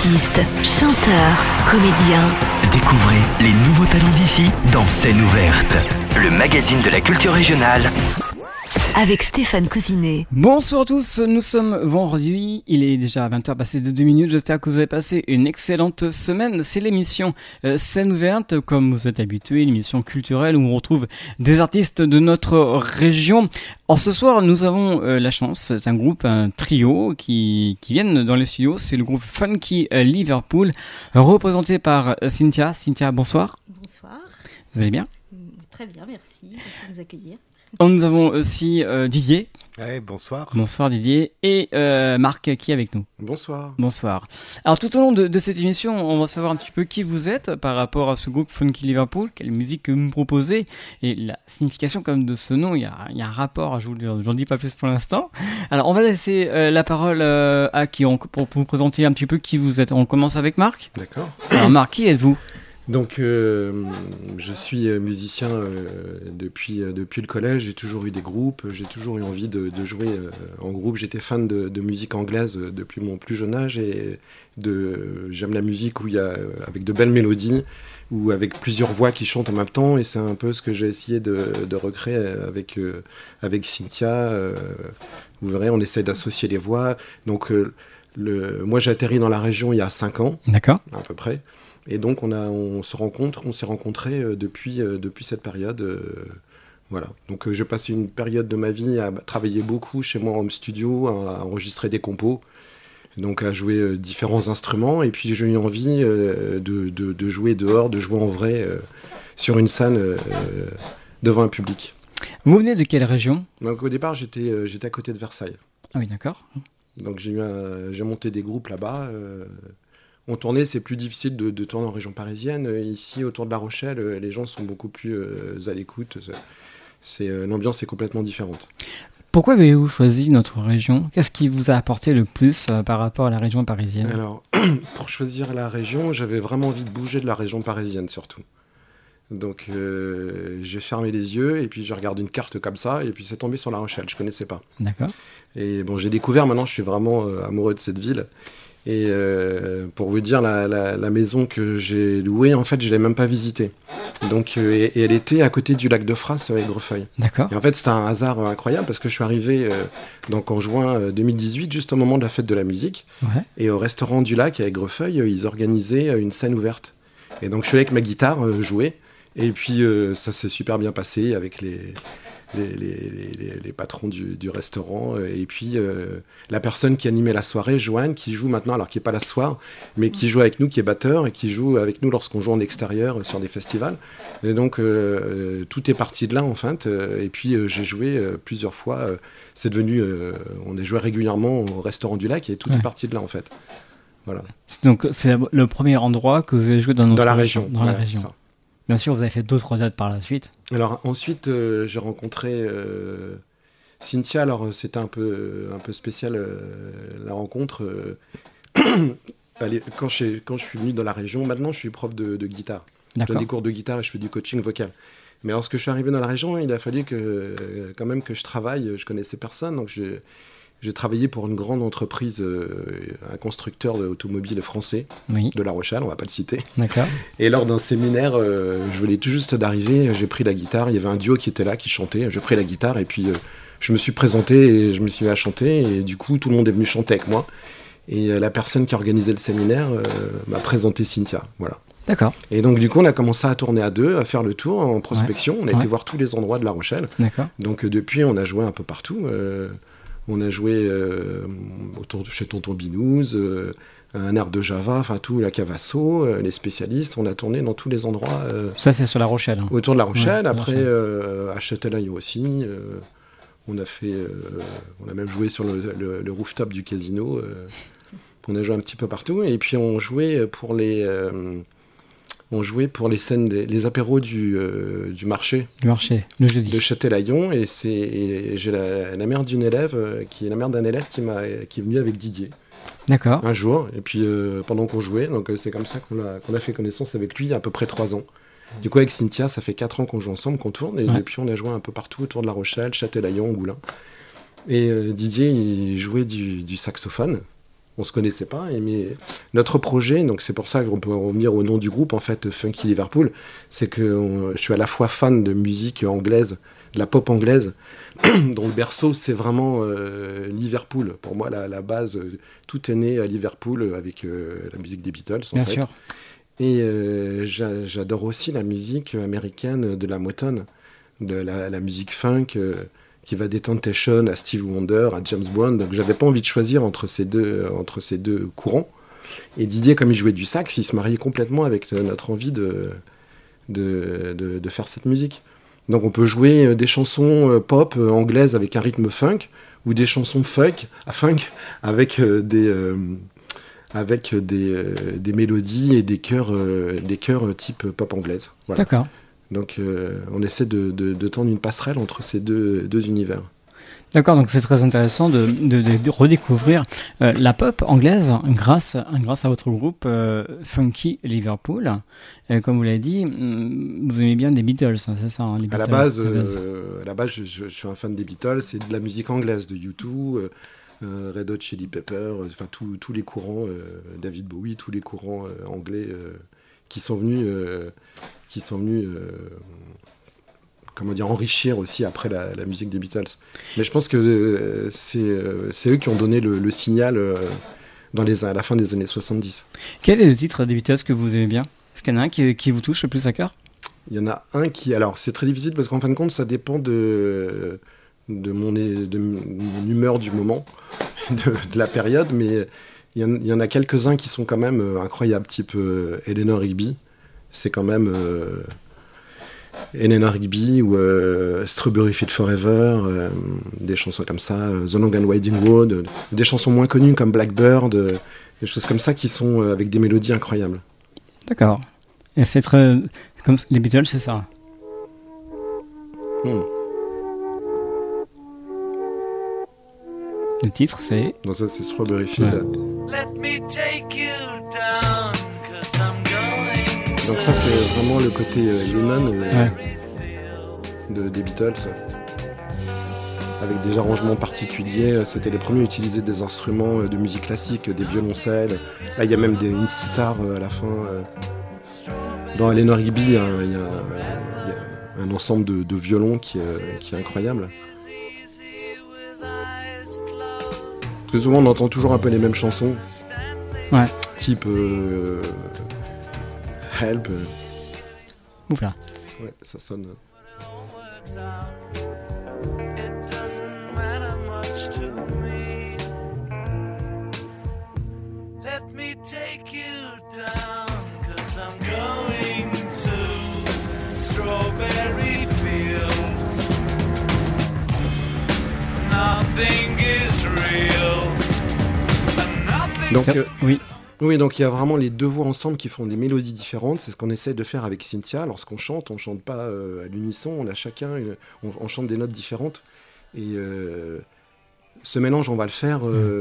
Artistes, chanteurs, comédiens. Découvrez les nouveaux talents d'ici dans Scène ouverte, le magazine de la culture régionale. Avec Stéphane Cousinet. Bonsoir à tous, nous sommes vendredi, il est déjà 20h passé de 2 minutes, j'espère que vous avez passé une excellente semaine. C'est l'émission Scène ouverte, comme vous êtes habitués, l'émission culturelle où on retrouve des artistes de notre région. Alors ce soir, nous avons la chance, c'est un groupe, un trio qui viennent dans les studios, c'est le groupe Funky Liverpool, représenté par Cynthia. Cynthia, bonsoir. Bonsoir. Vous allez bien ? Très bien, merci de nous accueillir. Nous avons aussi Didier. Ouais, bonsoir. Bonsoir Didier. Et Marc qui est avec nous. Bonsoir. Bonsoir. Alors tout au long de cette émission, on va savoir un petit peu qui vous êtes par rapport à ce groupe Funky Liverpool, quelle musique que vous me proposez et la signification comme de ce nom. Il y a un rapport, j'en dis pas plus pour l'instant. Alors on va laisser la parole à qui pour vous présenter un petit peu qui vous êtes. On commence avec Marc. D'accord. Alors Marc, qui êtes-vous ? Donc, je suis musicien depuis le collège. J'ai toujours eu des groupes, j'ai toujours eu envie de jouer en groupe. J'étais fan de musique anglaise depuis mon plus jeune âge et j'aime la musique où il y a avec de belles mélodies ou avec plusieurs voix qui chantent en même temps. Et c'est un peu ce que j'ai essayé de recréer avec Cynthia. Vous verrez, on essaie d'associer les voix. Donc, moi, j'ai atterri dans la région il y a 5 ans, D'accord. à peu près. Et donc on s'est rencontrés depuis cette période. Voilà. Donc j'ai passé une période de ma vie à travailler beaucoup chez moi en home studio, à enregistrer des compos, donc à jouer différents instruments. Et puis j'ai eu envie de jouer dehors, de jouer en vrai sur une scène devant un public. Vous venez de quelle région ? Donc au départ j'étais à côté de Versailles. Ah oui, d'accord. Donc j'ai monté des groupes là-bas. En tournée, c'est plus difficile de tourner en région parisienne. Ici, autour de La Rochelle, les gens sont beaucoup plus à l'écoute. L'ambiance est complètement différente. Pourquoi avez-vous choisi notre région ? Qu'est-ce qui vous a apporté le plus par rapport à la région parisienne ? Alors, pour choisir la région, j'avais vraiment envie de bouger de la région parisienne, surtout. Donc, j'ai fermé les yeux et puis je regarde une carte comme ça et puis c'est tombé sur La Rochelle. Je ne connaissais pas. D'accord. Et bon, j'ai découvert, maintenant je suis vraiment amoureux de cette ville. Et pour vous dire, la maison que j'ai louée, en fait, je ne l'ai même pas visitée. Donc, et elle était à côté du lac de Frasse, à Aigrefeuille. D'accord. Et en fait, c'était un hasard incroyable parce que je suis arrivé donc en juin 2018, juste au moment de la fête de la musique. Ouais. Et au restaurant du lac à Aigrefeuille, ils organisaient une scène ouverte. Et donc, je suis allé avec ma guitare jouer. Et puis, ça s'est super bien passé avec les patrons du restaurant et puis la personne qui animait la soirée, Joanne, qui joue maintenant, alors qui n'est pas là ce soir, mais qui joue avec nous, qui est batteur et qui joue avec nous lorsqu'on joue en extérieur sur des festivals. Et donc tout est parti de là en fait. Et puis j'ai joué plusieurs fois. C'est devenu, on est joué régulièrement au restaurant du lac et tout est parti de là en fait. Voilà. Donc c'est le premier endroit que vous avez joué dans notre région. Dans la région. Ça. Bien sûr, vous avez fait d'autres dates par la suite. Alors ensuite, j'ai rencontré Cynthia. Alors c'était un peu spécial la rencontre. Quand je suis venu dans la région, maintenant je suis prof de guitare. D'accord. Je donne des cours de guitare et je fais du coaching vocal. Mais lorsque je suis arrivé dans la région, il a fallu quand même que je travaille. Je connaissais personne, donc j'ai travaillé pour une grande entreprise, un constructeur automobile français, oui, de La Rochelle, on ne va pas le citer. D'accord. Et lors d'un séminaire, je venais tout juste d'arriver, j'ai pris la guitare, il y avait un duo qui était là, qui chantait, j'ai pris la guitare et puis je me suis présenté et je me suis mis à chanter et du coup tout le monde est venu chanter avec moi. Et la personne qui organisait le séminaire m'a présenté Cynthia, voilà. D'accord. Et donc du coup on a commencé à tourner à deux, à faire le tour en prospection, on a été voir tous les endroits de La Rochelle. D'accord. Donc depuis on a joué un peu partout. On a joué chez Tonton Binouze, un air de Java, enfin tout, la Cavasso, les spécialistes. On a tourné dans tous les endroits. Ça, c'est sur La Rochelle. Hein. Autour de La Rochelle. Ouais, après, à Châtelaillon aussi. On a même joué sur le rooftop du casino. On a joué un petit peu partout. Et puis on jouait pour les scènes, les apéros du marché. Du marché, le jeudi. De Châtelaillon. Et j'ai la mère d'une élève, qui est la mère d'un élève qui est venu avec Didier. D'accord. Un jour. Et puis pendant qu'on jouait, donc c'est comme ça qu'on a fait connaissance avec lui il y a à peu près 3 ans. Du coup, avec Cynthia, ça fait 4 ans qu'on joue ensemble, qu'on tourne. Et depuis, on a joué un peu partout autour de La Rochelle, Châtelaillon, Angoulins. Et Didier, il jouait du saxophone. On se connaissait pas, mais notre projet, donc c'est pour ça qu'on peut revenir au nom du groupe, en fait, Funky Liverpool, c'est que je suis à la fois fan de musique anglaise, de la pop anglaise, dont le berceau, c'est vraiment Liverpool. Pour moi, la base, tout est né à Liverpool avec la musique des Beatles, en Bien fait. sûr. Et j'adore aussi la musique américaine de la Motown, de la musique funk qui va des Temptations à Stevie Wonder, à James Brown. Donc j'avais pas envie de choisir entre ces deux courants. Et Didier, comme il jouait du sax, il se mariait complètement avec notre envie de faire cette musique. Donc on peut jouer des chansons pop anglaises avec un rythme funk, ou des chansons funk avec des mélodies et des chœurs type pop anglaise. Voilà. D'accord. Donc on essaie de tendre une passerelle entre ces deux univers. D'accord, donc c'est très intéressant de redécouvrir la pop anglaise grâce à votre groupe Funky Liverpool. Comme vous l'avez dit, vous aimez bien les Beatles, hein, c'est ça, hein, les Beatles, à la base, je suis un fan des Beatles, c'est de la musique anglaise, de U2, Red Hot Chili Peppers, enfin tous les courants, David Bowie, tous les courants anglais qui sont venus enrichir aussi après la musique des Beatles. Mais je pense que c'est eux qui ont donné le signal à la fin des années 70. Quel est le titre des Beatles que vous aimez bien ? Est-ce qu'il y en a un qui vous touche le plus à cœur ? Il y en a un qui... Alors, c'est très difficile parce qu'en fin de compte, ça dépend de mon humeur du moment, de la période, mais il y en a quelques-uns qui sont quand même incroyables, type Eleanor Rigby. C'est quand même... Eleanor Rigby ou Strawberry Fields Forever, des chansons comme ça, The Long and Winding Road, des chansons moins connues comme Blackbird, des choses comme ça qui sont avec des mélodies incroyables. D'accord. Et c'est très... Comme les Beatles, c'est ça. Le titre, c'est... Non, ça c'est Strawberry Fields. Let me take you down, 'cause I'm going Donc ça c'est vraiment le côté Lennon des Beatles, avec des arrangements particuliers. C'était les premiers à utiliser des instruments de musique classique, des violoncelles. Là il y a même une sitar à la fin. Dans Eleanor Rigby il y a un ensemble de violons qui est incroyable. Parce que souvent on entend toujours un peu les mêmes chansons. Ouais. Type Help. Ouf là. Ouais, ça sonne. It doesn't matter much to me. Let me take you down, 'cause I'm going to Strawberry Fields. Nothing is real. Donc, oui. Oui, donc il y a vraiment les deux voix ensemble qui font des mélodies différentes. C'est ce qu'on essaie de faire avec Cynthia. Lorsqu'on chante, on chante pas à l'unisson. On a chacun, on chante des notes différentes. Et ce mélange, on va le faire.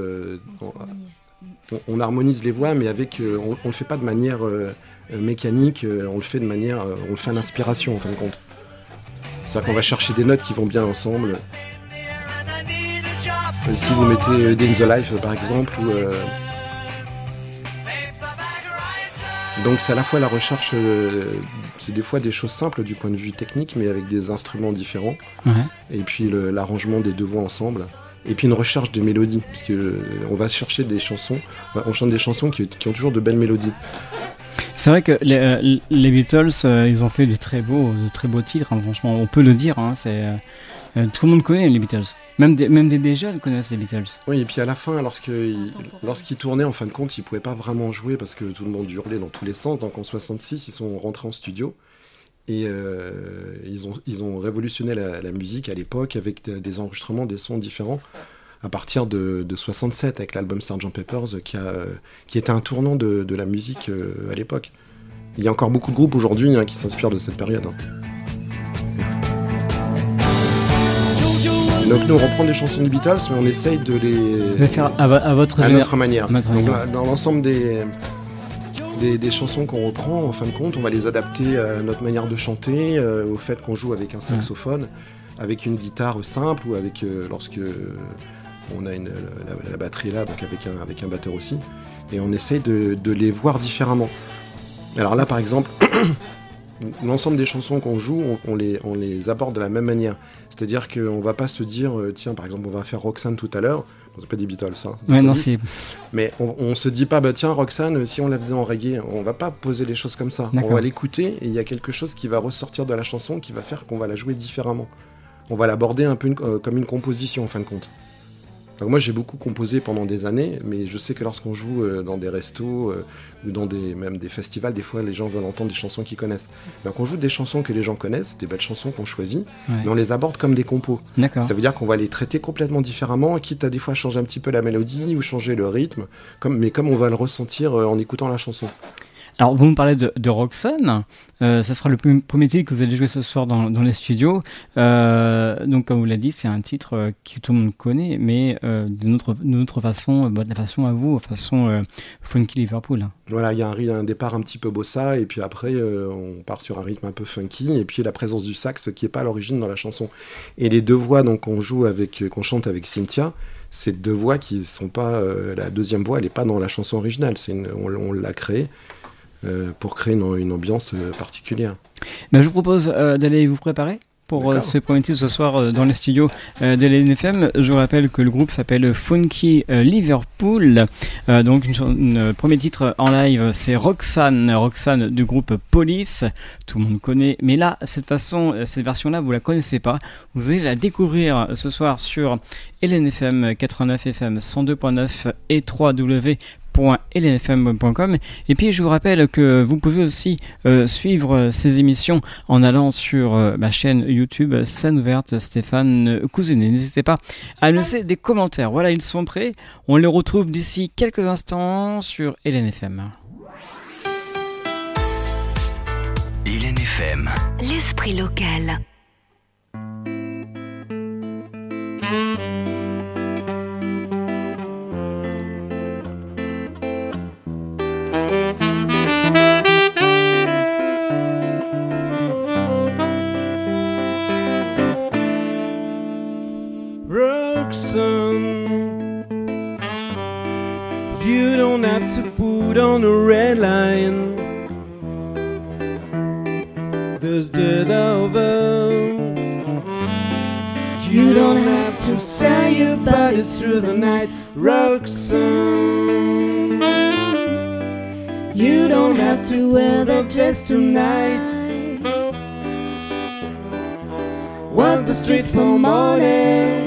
On harmonise les voix, mais on le fait pas de manière mécanique. On le fait de manière, on le fait à l'inspiration en fin de compte. C'est-à-dire qu'on va chercher des notes qui vont bien ensemble. Si vous mettez Day in the Life par exemple, ou donc c'est à la fois la recherche, c'est des fois des choses simples du point de vue technique, mais avec des instruments différents. Ouais. Et puis l'arrangement des deux voix ensemble. Et puis une recherche de mélodies, parce que on va chercher des chansons, on chante des chansons qui ont toujours de belles mélodies. C'est vrai que les Beatles, ils ont fait de très beaux titres, hein, franchement, on peut le dire. Hein, tout le monde connaît les Beatles. Même des jeunes connaissent les Beatles. Oui, et puis à la fin, lorsqu'ils tournaient, en fin de compte, ils ne pouvaient pas vraiment jouer parce que tout le monde hurlait dans tous les sens. Donc en 66, ils sont rentrés en studio et ils ont révolutionné la musique à l'époque avec des enregistrements, des sons différents. À partir de 67, avec l'album Sgt. Pepper's, qui était un tournant de la musique à l'époque. Il y a encore beaucoup de groupes aujourd'hui qui s'inspirent de cette période. Donc nous on reprend des chansons des Beatles, mais on essaye de les faire à notre manière. Donc, dans l'ensemble des chansons qu'on reprend, en fin de compte, on va les adapter à notre manière de chanter, au fait qu'on joue avec un saxophone, avec une guitare simple, ou avec on a la batterie là, donc avec un batteur aussi, et on essaye de les voir différemment. Alors là, par exemple, l'ensemble des chansons qu'on joue, on les aborde de la même manière. C'est-à-dire qu'on va pas se dire, tiens, par exemple, on va faire Roxanne tout à l'heure. Bon, c'est pas des Beatles, ça. Ouais, non, c'est... Mais on se dit pas, tiens, Roxanne, si on la faisait en reggae, on va pas poser les choses comme ça. D'accord. On va l'écouter et il y a quelque chose qui va ressortir de la chanson qui va faire qu'on va la jouer différemment. On va l'aborder un peu comme une composition, en fin de compte. Donc moi, j'ai beaucoup composé pendant des années, mais je sais que lorsqu'on joue dans des restos ou dans même des festivals, des fois, les gens veulent entendre des chansons qu'ils connaissent. Donc on joue des chansons que les gens connaissent, des belles chansons qu'on choisit, mais on les aborde comme des compos. D'accord. Ça veut dire qu'on va les traiter complètement différemment, quitte à des fois changer un petit peu la mélodie ou changer le rythme, mais comme on va le ressentir en écoutant la chanson. Alors, vous me parlez de Roxanne. Ça sera le premier titre que vous allez jouer ce soir dans les studios. Donc, comme vous l'avez dit, c'est un titre que tout le monde connaît, mais d'une autre façon, de la façon à vous, façon funky Liverpool. Voilà, il y a un départ un petit peu bossa, et puis après, on part sur un rythme un peu funky, et puis la présence du sax qui n'est pas à l'origine dans la chanson. Et les deux voix donc, qu'on chante avec Cynthia, c'est deux voix qui ne sont pas... la deuxième voix, elle n'est pas dans la chanson originale. On l'a créée pour créer une ambiance particulière. Ben, je vous propose d'aller vous préparer pour ce premier titre ce soir dans les studios de l'NFM. Je vous rappelle que le groupe s'appelle Funky Liverpool. Donc une premier titre en live, c'est Roxanne du groupe Police. Tout le monde connaît, mais là, cette version-là, vous la connaissez pas. Vous allez la découvrir ce soir sur LNFM 89 FM 102.9 et 3w.lnfm.com. Et puis je vous rappelle que vous pouvez aussi suivre ces émissions en allant sur ma chaîne YouTube Scène Ouverte Stéphane Cousinet. N'hésitez pas à laisser des commentaires. Voilà, ils sont prêts. On les retrouve d'ici quelques instants sur LNFM. LNFM. L'esprit local. You don't have to put on a red line. There's dirt over. You don't have to sell your body through the night, Roxanne. You don't have to wear that dress tonight. Walk the streets for money.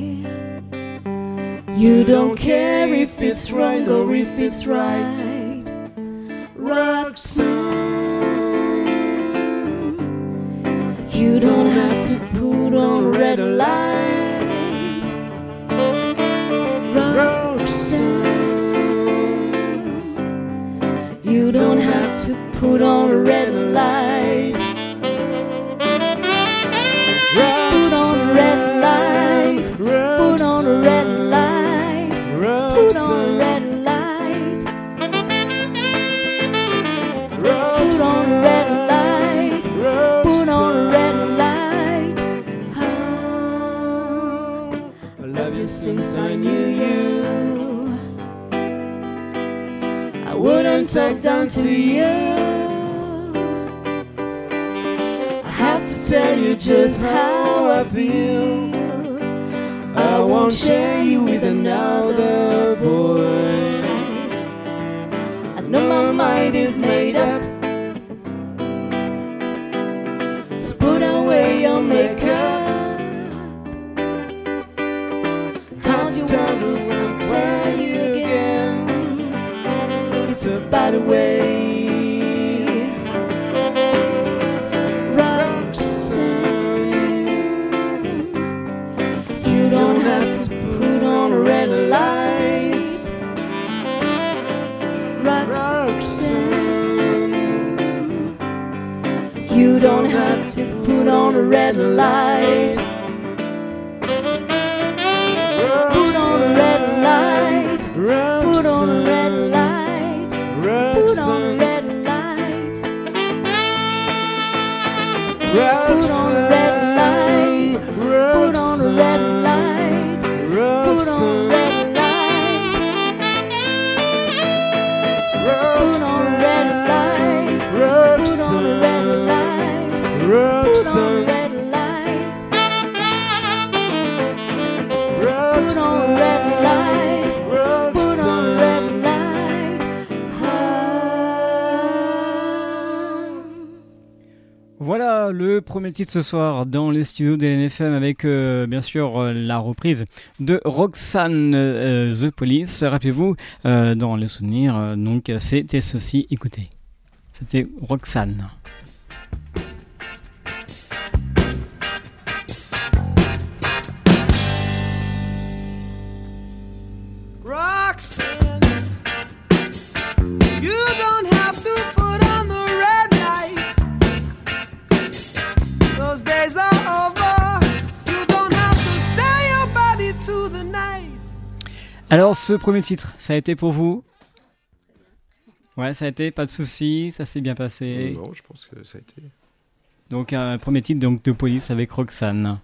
You don't care if it's wrong or if it's right, Roxanne. You don't have to put on red light, Roxanne. You don't have to put on red light. Put on red light. Put on red light. Put on red light. Put on red light. Put on red light. Oh, I love you since I knew you. I wouldn't talk down to you. I have to tell you just how I feel. I won't share you with another boy. I know my mind is made up, so put away your makeup. Don't you want to tell you again? It's a bad way. You don't have to put on a red light, Roxanne. You don't have to put on a red light. Put on a red light. Put on a red light. Put on a red light. Put on a red light. Put on a red light. Put on Le premier titre ce soir dans les studios de LNFM avec bien sûr la reprise de Roxane The Police. Rappelez-vous, dans les souvenirs, donc c'était ceci, écoutez. C'était Roxane. Roxanne, you don't have to put on the red light. Those days are over. You don't have to sell your body to the night. Alors, ce premier titre, ça a été pour vous? Ouais, ça a été, pas de soucis, ça s'est bien passé. Non, je pense que ça a été. Donc, un premier titre donc, de Police avec Roxane.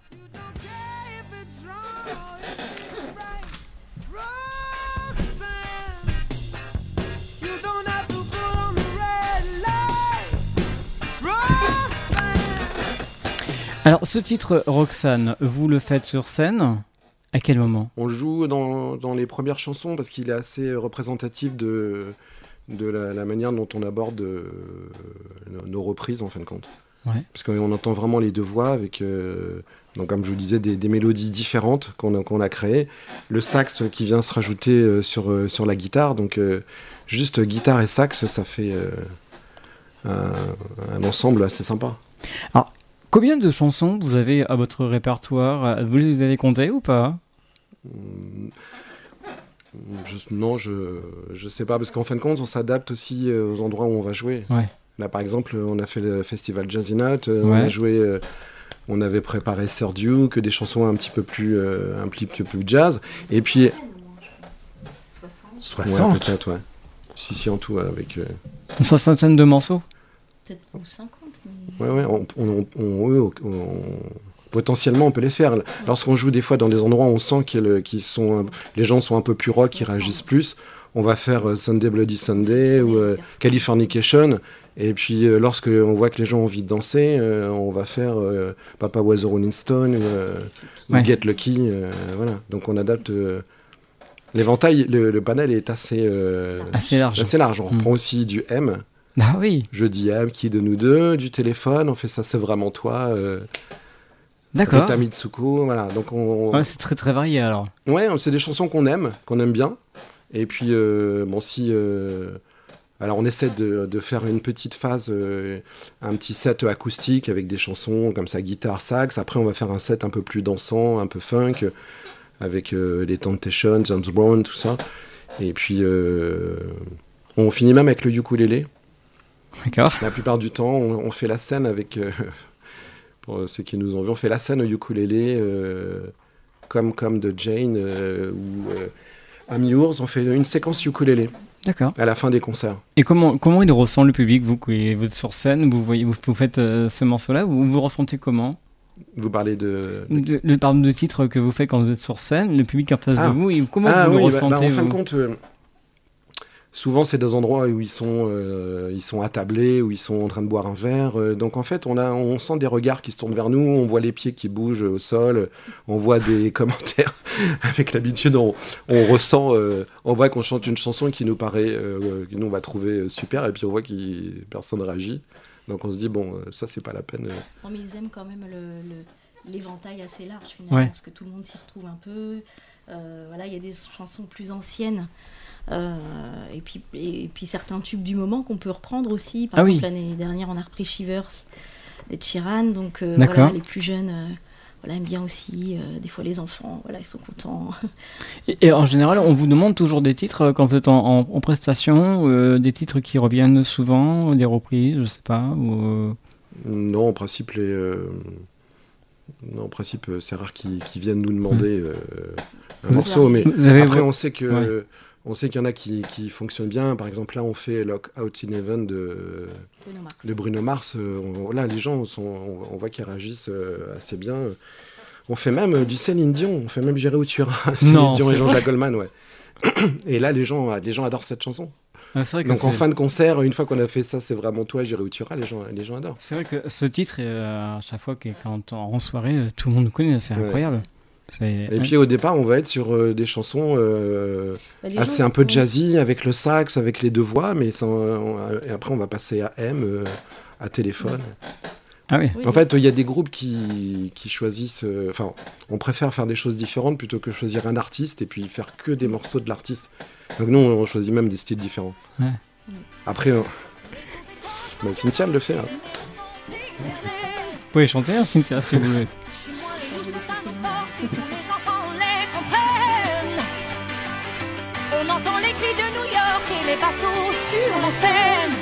Alors, ce titre, Roxane, vous le faites sur scène? À quel moment? On joue dans les premières chansons parce qu'il est assez représentatif de la manière dont on aborde nos reprises en fin de compte. Ouais. Parce qu'on entend vraiment les deux voix avec, donc comme je vous disais, des mélodies différentes qu'on a créées. Le sax qui vient se rajouter sur la guitare. Donc juste guitare et sax, ça fait un ensemble assez sympa. Alors, combien de chansons vous avez à votre répertoire? Vous les avez comptées ou pas? Non, je sais pas, parce qu'en fin de compte, on s'adapte aussi aux endroits où on va jouer. Ouais. Là, par exemple, on a fait le festival Jazzy Night, Ouais. on a joué, on avait préparé Sir Duke, des chansons un petit peu plus jazz. Et puis... 60. Ouais, peut-être, ouais. Si, en tout, avec... Une soixantaine de morceaux? Peut-être ou 50. Mais... Ouais, potentiellement, on peut les faire. Lorsqu'on joue des fois dans des endroits où on sent les gens sont un peu plus rock, qui réagissent plus, on va faire Sunday Bloody Sunday ou Californication. Et puis, lorsque on voit que les gens ont envie de danser, on va faire Papa Was a Rolling Stone ou Ouais. Get Lucky. Voilà. Donc, on adapte... l'éventail, le panel est assez large. Assez large. On reprend aussi du M. Ah oui, Je dis M, qui de nous deux, du téléphone, on fait ça, c'est vraiment toi. d'accord. Rita Mitsuko, voilà. Donc Ouais, c'est très très varié alors. ouais, c'est des chansons qu'on aime bien. Et puis, bon, si... alors, on essaie de faire une petite phase, un petit set acoustique avec des chansons comme ça, guitare, sax. Après, on va faire un set un peu plus dansant, un peu funk, avec les Temptations, James Brown, tout ça. Et puis, on finit même avec le ukulélé. D'accord. La plupart du temps, on fait la scène avec... pour ceux qui nous ont vus, on fait la scène au ukulélé, comme de Jane ou Amiours. On fait une séquence ukulélé D'accord. à la fin des concerts. Et comment il ressent le public, vous êtes sur scène, vous faites ce morceau-là, vous ressentez comment? Vous parlez de... Le parle de titre que vous faites quand vous êtes sur scène, le public en face de vous, comment vous le oui, ressentez en fin de vous compte, souvent c'est des endroits où ils sont attablés, où ils sont en train de boire un verre. Donc en fait, on sent des regards qui se tournent vers nous, on voit les pieds qui bougent au sol, on voit des commentaires. Avec l'habitude, on ressent, on voit qu'on chante une chanson qui nous paraît, que nous on va trouver super, et puis on voit que personne réagit. Donc on se dit, bon, ça c'est pas la peine. Non, mais ils aiment quand même l'éventail assez large finalement, Ouais. parce que tout le monde s'y retrouve un peu. Voilà, il y a des chansons plus anciennes. Et puis certains tubes du moment qu'on peut reprendre aussi. Par exemple, l'année dernière, on a repris Shivers d'Ed Sheeran. Donc voilà, les plus jeunes aiment bien aussi. Des fois, les enfants, ils sont contents. Et en général, on vous demande toujours des titres quand vous êtes en prestation, des titres qui reviennent souvent, des reprises, je sais pas. Non, en principe, c'est rare qu'ils viennent nous demander un morceau, mais après, on sait que... On sait qu'il y en a qui fonctionnent bien. Par exemple, là, on fait Lock Out in Heaven de Bruno Mars. Là, les gens, on voit qu'ils réagissent assez bien. On fait même du Céline Dion. On fait même J'irai où tu iras. Céline Dion et Jean-Jacques Goldman, ouais. Et là, les gens adorent cette chanson. Ah, c'est vrai que donc en fin de concert, une fois qu'on a fait ça, c'est vraiment toi, J'irai où tu iras, les gens adorent. C'est vrai que ce titre, à chaque fois quand en soirée, tout le monde le connaît. C'est incroyable. Et puis au départ, on va être sur des chansons assez un peu jazzy, avec le sax, avec les deux voix, mais et après on va passer à M, à téléphone. Ah oui. Oui, En fait, il y a des groupes qui choisissent... Enfin, on préfère faire des choses différentes plutôt que choisir un artiste et puis faire que des morceaux de l'artiste. Donc nous, on choisit même des styles différents. Ouais. Après, bah, Cynthia le fait. Hein. Vous pouvez chanter, hein, Cynthia, si vous voulez. je vais laisser Céline. Les enfants les comprennent. On entend les cris de New York et les bateaux sur la Seine.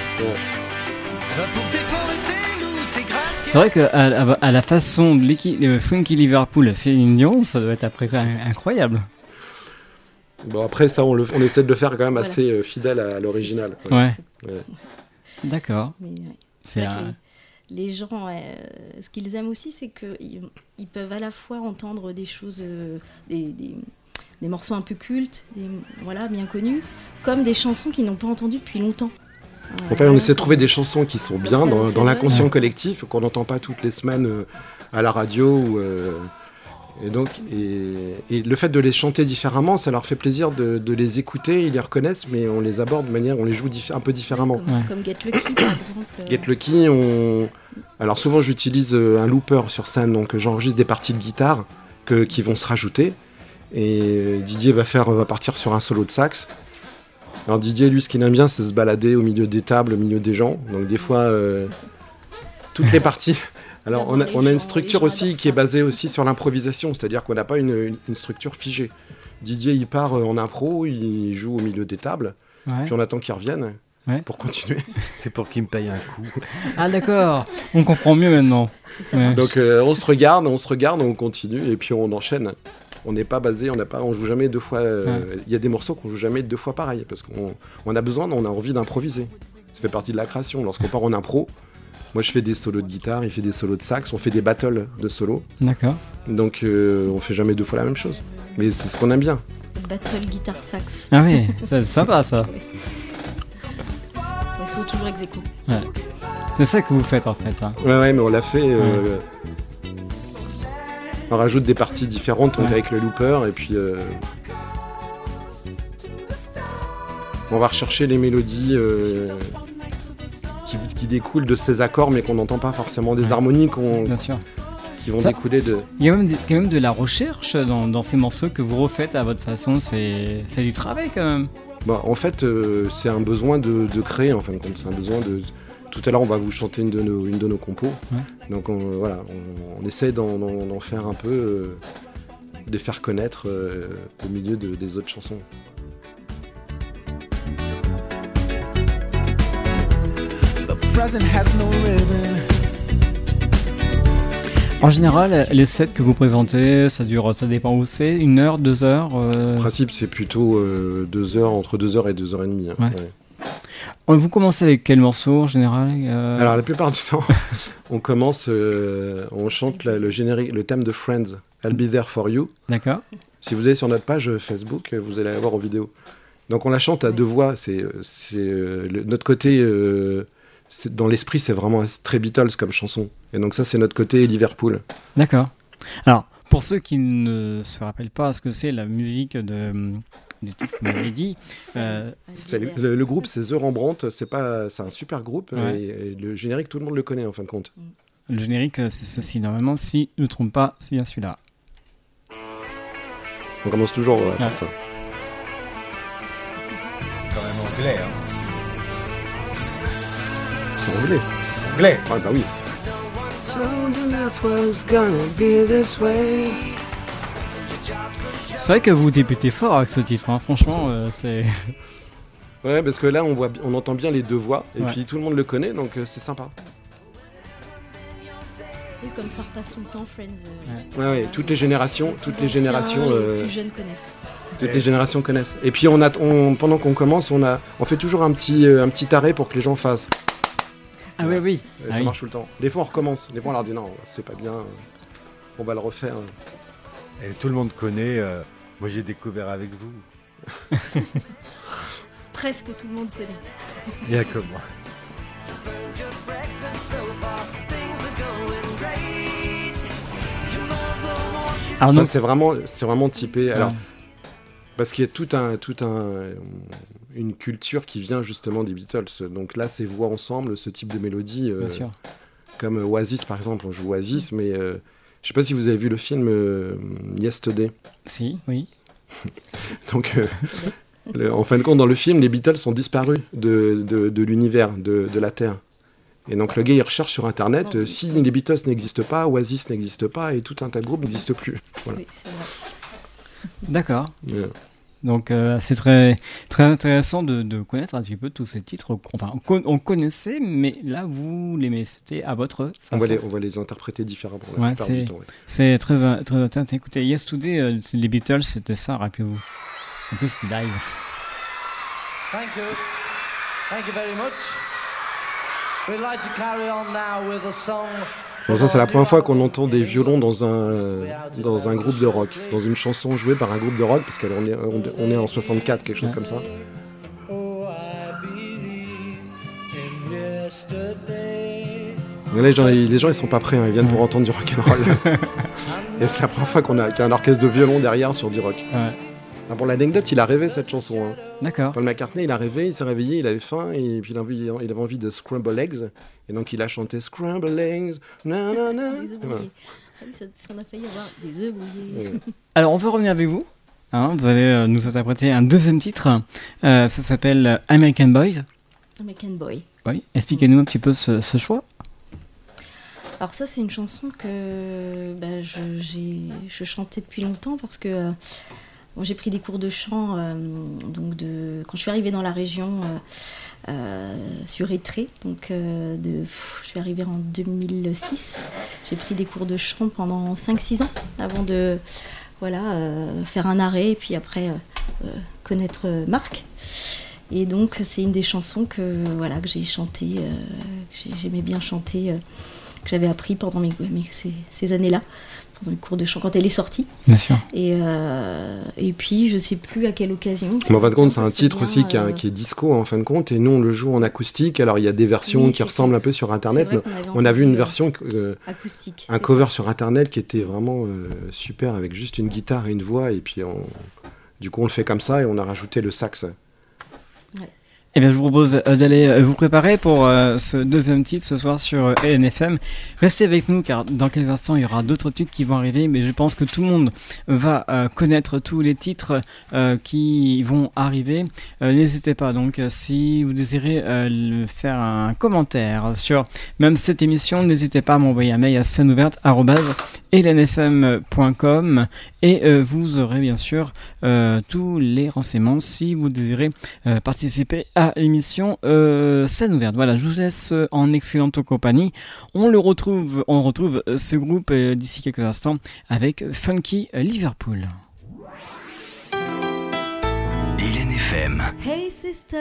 Pour tes forts et tes loups, tes gratte-ciels. C'est vrai qu'à la façon de Funky Liverpool, Céline Dion, ça doit être après quand même incroyable. Bon, après, ça, on essaie de le faire quand même Voilà. assez fidèle à l'original. Ouais. Ouais. D'accord. Mais, ouais. C'est vrai que un... les gens, ce qu'ils aiment aussi, c'est qu'ils peuvent à la fois entendre des choses, des morceaux un peu cultes, voilà, bien connus, comme des chansons qu'ils n'ont pas entendues depuis longtemps. Enfin, on essaie de trouver des chansons qui sont bien dans l'inconscient Ouais. collectif, qu'on n'entend pas toutes les semaines à la radio. Et donc, et le fait de les chanter différemment, ça leur fait plaisir de les écouter, ils les reconnaissent, mais on les aborde de manière, on les joue un peu différemment. Comme Get Lucky, par exemple. Get Lucky, alors souvent j'utilise un looper sur scène, donc j'enregistre des parties de guitare qui vont se rajouter, et Didier va partir sur un solo de sax. Alors Didier, lui, ce qu'il aime bien, c'est se balader au milieu des tables, au milieu des gens, donc des fois, toutes les parties... Alors on a une structure aussi qui est basée aussi sur l'improvisation, c'est-à-dire qu'on n'a pas une structure figée. Didier, il part en impro, il joue au milieu des tables, Ouais. puis on attend qu'il revienne Ouais. pour continuer. C'est pour qu'il me paye un coup. Ah d'accord, on comprend mieux maintenant. Et ça Ouais. marche. Donc on se regarde, on continue, et puis on enchaîne. On n'est pas basé, on joue jamais deux fois. Il y a des morceaux qu'on joue jamais deux fois pareil, parce qu'on a besoin, on a envie d'improviser. Ça fait partie de la création. Lorsqu'on part en impro, moi je fais des solos de guitare, il fait des solos de sax, on fait des battles de solos. D'accord. Donc on fait jamais deux fois la même chose. Mais c'est ce qu'on aime bien. Battle guitare sax. Ah oui, c'est sympa ça. Ils sont toujours ex aequo. Ouais. C'est ça que vous faites en fait. Hein. Ouais, mais on l'a fait. On rajoute des parties différentes donc Ouais. avec le looper, et puis on va rechercher les mélodies qui découlent de ces accords, mais qu'on n'entend pas forcément, des harmonies Bien sûr. qui vont Ça- découler de... Il y a quand même de la recherche dans ces morceaux que vous refaites à votre façon. C'est du travail quand même. Bah, en fait, c'est un besoin de créer, en fin de compte. C'est un besoin de... Tout à l'heure, on va vous chanter une de nos compos. Ouais. Donc voilà, on essaie d'en faire un peu, de les faire connaître au milieu des autres chansons. The present has no ribbon. En général, les sets que vous présentez, ça dépend où c'est, 1 heure, 2 heures. En principe, c'est plutôt 2 heures, entre 2 heures et 2 heures et demie. Hein. Ouais. Ouais. Vous commencez avec quel morceau en général Alors la plupart du temps, on commence, on chante le générique, le thème de Friends, I'll Be There For You. D'accord. Si vous allez sur notre page Facebook, vous allez la voir en vidéo. Donc on la chante à deux voix. Notre côté, dans l'esprit, c'est vraiment très Beatles comme chanson. Et donc ça, c'est notre côté Liverpool. D'accord. Alors, pour ceux qui ne se rappellent pas ce que c'est la musique du titre que vous m'avez dit, Le groupe, c'est The Rembrandt. C'est un super groupe. Ouais. Et le générique, tout le monde le connaît en fin de compte. le générique, c'est ceci. Normalement, si je ne me trompe pas, c'est bien celui-là. On commence toujours Ouais. par ça. C'est quand même anglais, hein. C'est anglais. Anglais. Ah bah oui. C'est vrai que vous débutez fort avec ce titre, hein. Franchement, c'est... Ouais, parce que là, on entend bien les deux voix. Et Ouais. puis tout le monde le connaît, donc c'est sympa. Oui, comme ça repasse tout le temps, Friends. Ouais, toutes les générations, Les plus jeunes connaissent. toutes les générations connaissent. Et puis pendant qu'on commence, on fait toujours un petit arrêt pour que les gens fassent. Ah oui, oui. Ça Ah oui. marche tout le temps. Des fois on recommence, des fois on leur dit non, c'est pas bien, on va le refaire. Et tout le monde connaît. Moi, j'ai découvert avec vous. Presque tout le monde connaît. Il y a que moi. Alors Ça, donc, c'est vraiment typé. Alors, parce qu'il y a une culture qui vient justement des Beatles. Donc là, ces voix ensemble, ce type de mélodie, bien sûr. comme Oasis par exemple, on joue Oasis, mais je sais pas si vous avez vu le film Yesterday. Si, oui. Donc, en fin de compte, dans le film, les Beatles sont disparus de l'univers, de la Terre. Et donc le gars, il recherche sur Internet, si les Beatles n'existent pas, Oasis n'existe pas, et tout un tas de groupes n'existent plus. Voilà. Oui, c'est vrai. D'accord. Donc c'est très, très intéressant de connaître un petit peu tous ces titres. Enfin, on connaissait, mais là, vous les mettez à votre façon. On va les interpréter différemment. Ouais, c'est très, très intéressant. Écoutez, Yesterday, les Beatles, c'était ça, rappelez-vous. En plus, live. Thank you. Thank you very much. We'd like to carry on now with a song. Bon, ça, c'est la première fois qu'on entend des violons dans un groupe de rock, dans une chanson jouée par un groupe de rock, parce qu'on est en 64, quelque chose comme ça. Mais là, les gens ils sont pas prêts, ils viennent pour entendre du rock'n'roll. Et c'est la première fois qu'il y a un orchestre de violon derrière sur du rock. Ouais. Ah, pour l'anecdote, il a rêvé cette chanson. Hein. D'accord. Paul McCartney, il a rêvé, il s'est réveillé, il avait faim, et puis il avait envie de Scramble Eggs. Et donc il a chanté Scramble Eggs, na na na. Des œufs brouillés. Ah oui, on a failli avoir des œufs brouillés. Ouais. Alors, on veut revenir avec vous. Vous allez nous interpréter un deuxième titre. Ça s'appelle American Boys. American Boy. Oui. Expliquez-nous un petit peu ce choix. Alors ça, c'est une chanson que je chantais depuis longtemps parce que j'ai pris des cours de chant quand je suis arrivée dans la région sur Étré. Donc je suis arrivée en 2006. J'ai pris des cours de chant pendant 5-6 ans avant de faire un arrêt et puis après connaître Marc. Et donc c'est une des chansons que j'ai chantées, que j'aimais bien chanter, que j'avais appris pendant ces années-là, pendant les cours de chant, quand elle est sortie. Bien sûr. Et puis je sais plus à quelle occasion. Mais en fin de compte, c'est un titre aussi qui est disco en fin de compte, et nous on le joue en acoustique. Alors il y a des versions qui ressemblent un peu sur Internet. On a vu une version acoustique, un cover sur Internet qui était vraiment super, avec juste une guitare et une voix, et puis du coup on le fait comme ça et on a rajouté le sax. Ouais. Eh bien, je vous propose d'aller vous préparer pour ce deuxième titre ce soir sur LNFM. Restez avec nous car dans quelques instants, il y aura d'autres titres qui vont arriver, mais je pense que tout le monde va connaître tous les titres qui vont arriver. N'hésitez pas, donc, si vous désirez faire un commentaire sur même cette émission, n'hésitez pas à m'envoyer un mail à sceneouverte@lnfm.com et vous aurez bien sûr tous les renseignements si vous désirez participer à l'émission Scène ouverte. Voilà, je vous laisse en excellente compagnie. On retrouve ce groupe d'ici quelques instants avec Funky Liverpool. LNFM. Hey sister,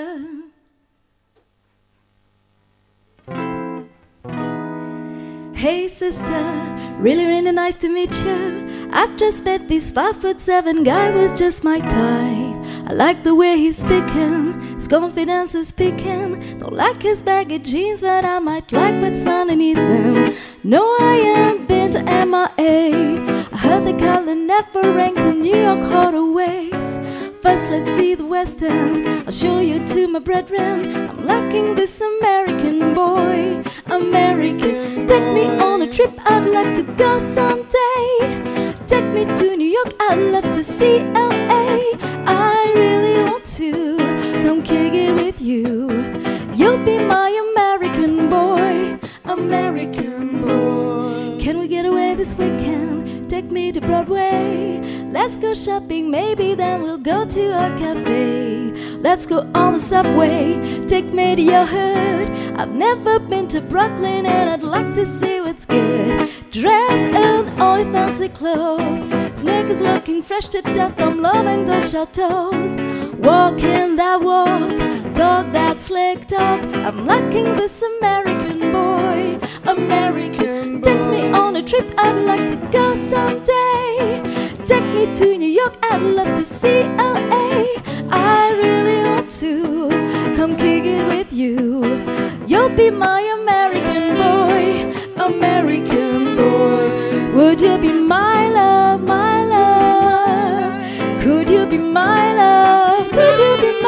hey sister, really really nice to meet you. I've just met this 5'7" guy, was just my type. I like the way he's speaking, his confidence is speaking. Don't like his baggy jeans, but I might like what's underneath them. No, I ain't been to MIA. I heard the color never rings in New York Ways. First let's see the West End, I'll show you to my brethren. I'm liking this American boy, American. Take me on a trip, I'd like to go someday. Take me to New York, I'd love to see LA. I really want to come kick it with you. You'll be my American boy, American boy. Can we get away this weekend? Take me to Broadway. Let's go shopping, maybe then we'll go to a cafe. Let's go on the subway, take me to your hood. I've never been to Brooklyn and I'd like to see what's good. Dress in all your fancy clothes, sneakers looking fresh to death, I'm loving those chateaus. Walking that walk, talk that slick talk, I'm liking this American boy, American. Take me on a trip, I'd like to go someday. Take me to New York, I'd love to see LA. I really want to come kick it with you. You'll be my American boy, American boy. Would you be my love, my love? Could you be my love? Could you be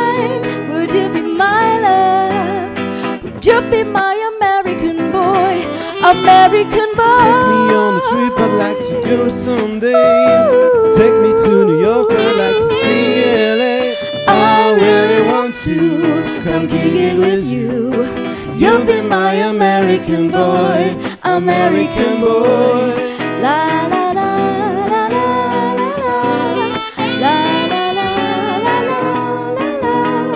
mine? Would you be my love? Would you be my American boy? American boy. Take me on a trip, I'd like to go someday. Take me to New York, I'd like to see LA. I really want to come kick it with you. You'll be my American boy, American boy. La la la la la la la la la la la la.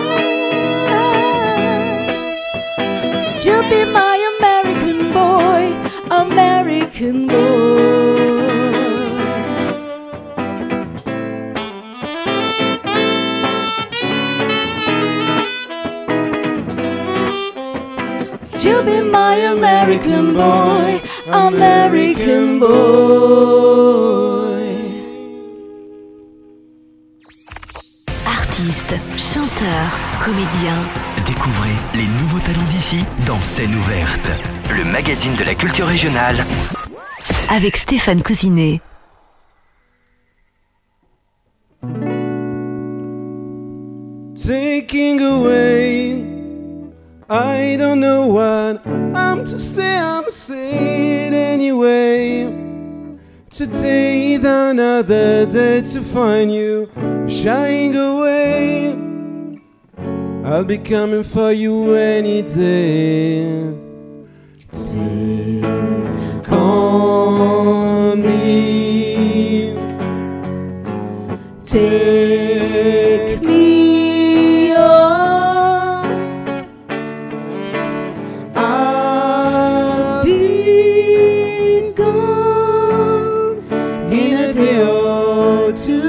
You'll be my American boy, American boy. You'll be my American boy, American boy. Artistes, chanteurs, comédiens. Découvrez les nouveaux talents d'ici dans Scène ouverte, le magazine de la culture régionale. Avec Stéphane Cousinet. Taking away, I don't know what I'm to say, I'm saying anyway. Today is another day to find you shying away. I'll be coming for you any day. Take on me, take me on. I'll be gone in a day or two.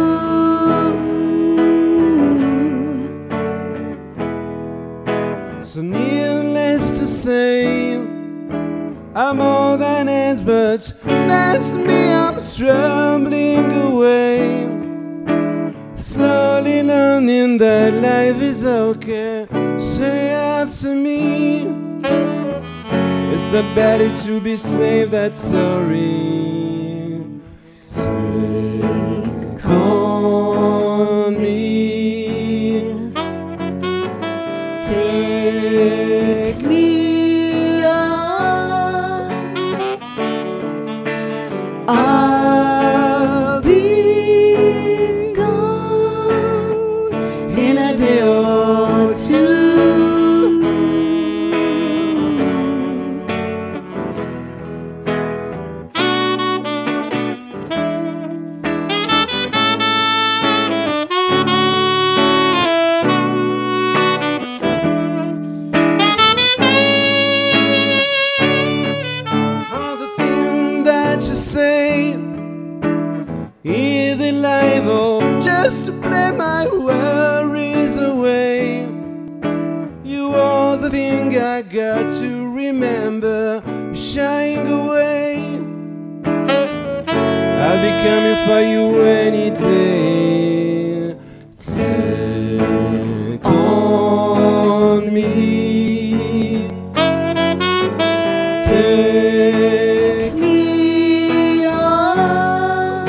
So needless to say, I'm more than ends, but that's me, I'm struggling away. Slowly learning that life is okay. Say after me, it's not better to be saved, that's sorry. Take on me, take me on. I'll be gone in a day or two. All the things that you say, either live or just to play my worries away. You are the thing I got to remember, shying away. I'll be coming for you any day. Take on me, take me on.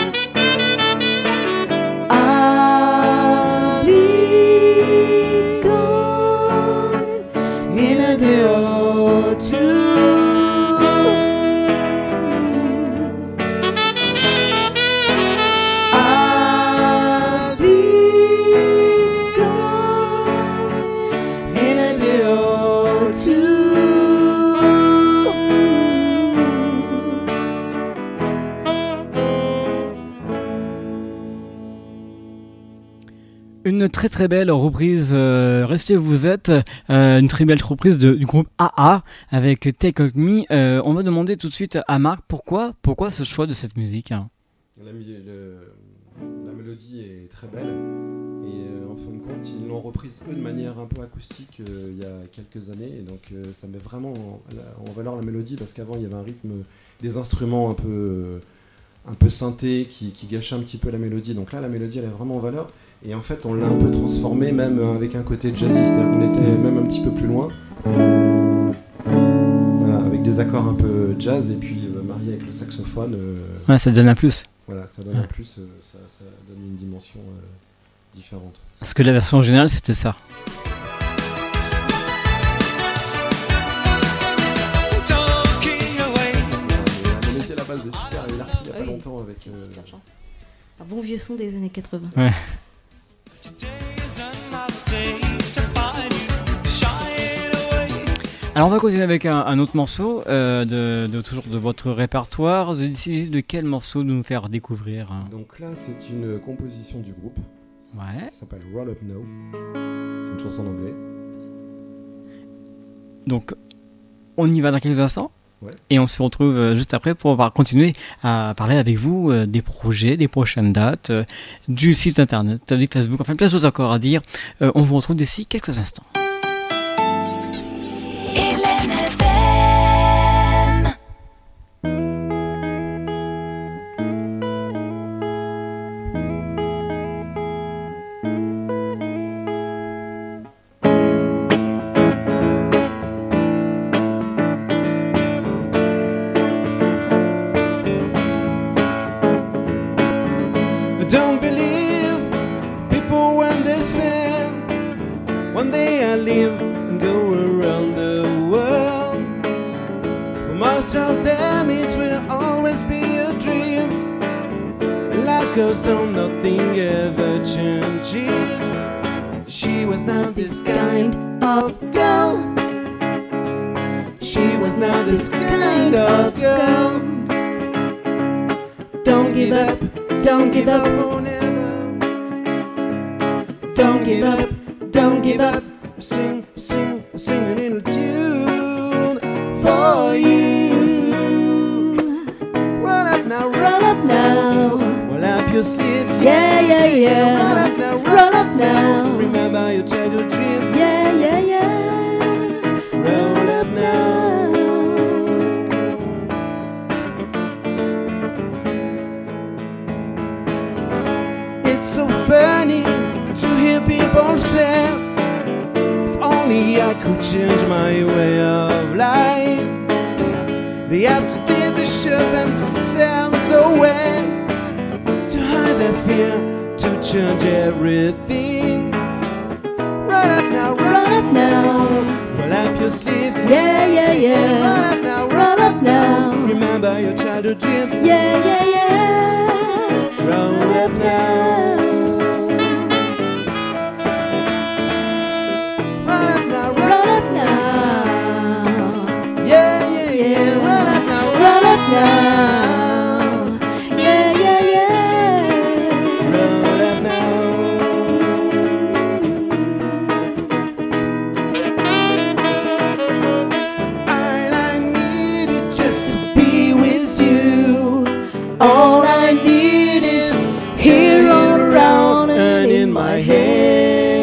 I'll be gone in a day or two. I'll be gone in a day or two. Une très très belle reprise, Restez où vous êtes, une très belle reprise du groupe AA avec Take On Me. On va demander tout de suite à Marc pourquoi ce choix de cette musique, hein. La mélodie est très belle et en fin de compte ils l'ont reprise eux de manière un peu acoustique il y a quelques années et donc ça met vraiment en valeur la mélodie parce qu'avant il y avait un rythme, des instruments un peu synthé qui gâchait un petit peu la mélodie, donc là la mélodie elle est vraiment en valeur et en fait on l'a un peu transformée même avec un côté jazzy, c'est-à-dire qu'on était même un petit peu plus loin, voilà, avec des accords un peu jazz et puis marié avec le saxophone. Ouais, ça donne un plus. Voilà, ça donne un plus, ça donne une dimension différente. Parce que la version originale, c'était ça. Don't base est super, il a repris il y a pas longtemps avec... super chanson. Un bon vieux son des années 80. Ouais. Alors on va continuer avec un autre morceau toujours de votre répertoire. Vous avez décidé de quel morceau de nous faire découvrir Donc là c'est une composition du groupe. Ouais. Ça s'appelle Roll Up Now. C'est une chanson en anglais. Donc on y va dans quelques instants. Ouais. Et on se retrouve juste après pour continuer à parler avec vous des projets, des prochaines dates, du site internet, du Facebook, enfin plein de choses encore à dire. On vous retrouve d'ici quelques instants. Don't believe people when they say one day I live and go around the world. For most of them it will always be a dream. Life goes on, nothing ever changes. She was not this kind of girl. She was not this kind of girl. Don't give up. Don't give up, oh never. Don't give up, don't give up. Sing, sing, sing a little tune for you. Roll up now, roll up now. Roll up your sleeves, yeah, yeah, yeah. Roll up now, roll up now. Remember your childhood dreams, yeah, yeah, yeah. Roll up now. So funny to hear people say, if only I could change my way of life. They have to do the shut themselves away, to hide their fear, to change everything. Roll up now, roll up now. Roll up your sleeves, yeah, yeah, yeah. Roll up now, roll up now. Remember your childhood dreams, yeah, yeah, yeah. Roll up now. Now, yeah, yeah, yeah. Roll up now. All I need is just to be with you. All I need is here all around and in my hands.